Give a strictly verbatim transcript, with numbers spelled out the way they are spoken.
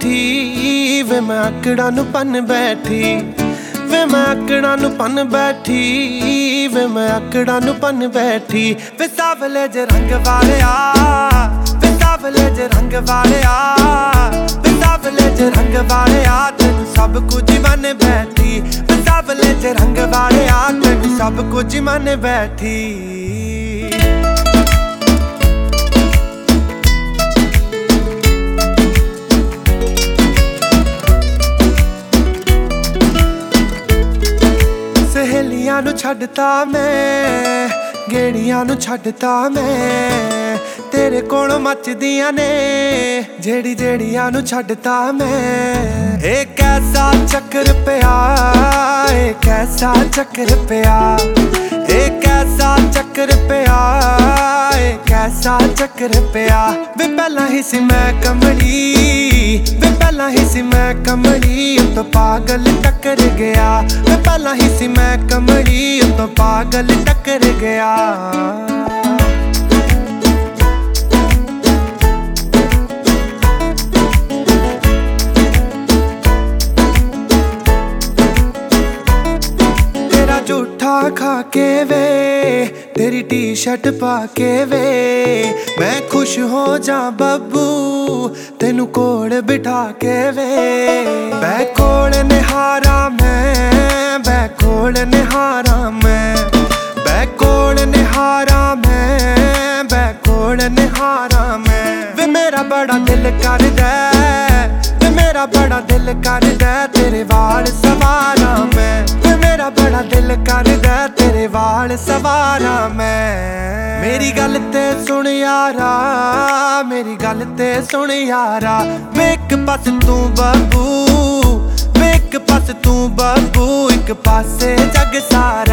बैठी वे मैं आकड़ा नू पन बैठी वे मैं आकड़ा नू पन बैठी वे मैं आकड़ा नू पन बैठी वे सावले जे रंग वालिया वे सावले जे रंग वालिया वे सावले जे रंग वालिया तेनू सब कुछ मन बैठी वे सावले जे रंग वालिया तेनू सब कुछ मन बैठी। सहेलियां नू छड्डता मैं गेड़ियां नू छड्डता मैं तेरे कोलों मचदियां ने जेड़ी जेड़ियां नू छड्डता मैं। एक ऐसा चक्कर पिया एक ऐसा चक्कर पिया एक ऐसा चक्कर पिया एक ऐसा चक्कर पिया वे पहला ही सी मैं कमली वे पहला ही सी मैं कमली तो पागल टक्कर गया वे पहला ही सी मैं कमली तो पागल टक्कर गया। झूठा खा के वे तेरी टी शर्ट पा के वे मैं खुश हो जा बब्बू तेनू कोल बिठा के वे बै कोल निहारा मैं बै कोल निहारा मैं बै कोल निहारा मैं बै कोल निहारा मैं वे मेरा बड़ा दिल करदा वे मेरा बड़ा दिल करदा तेरे वाल सवारा मैं वे मेरा बड़ा दिल करदा तेरे वाल सवारा मैं। मेरी गल ते सुन यारा मेरी गल ते सुन यारा वे एक पास तू बब्बू वे एक पास तू बब्बू एक पासे जग सारा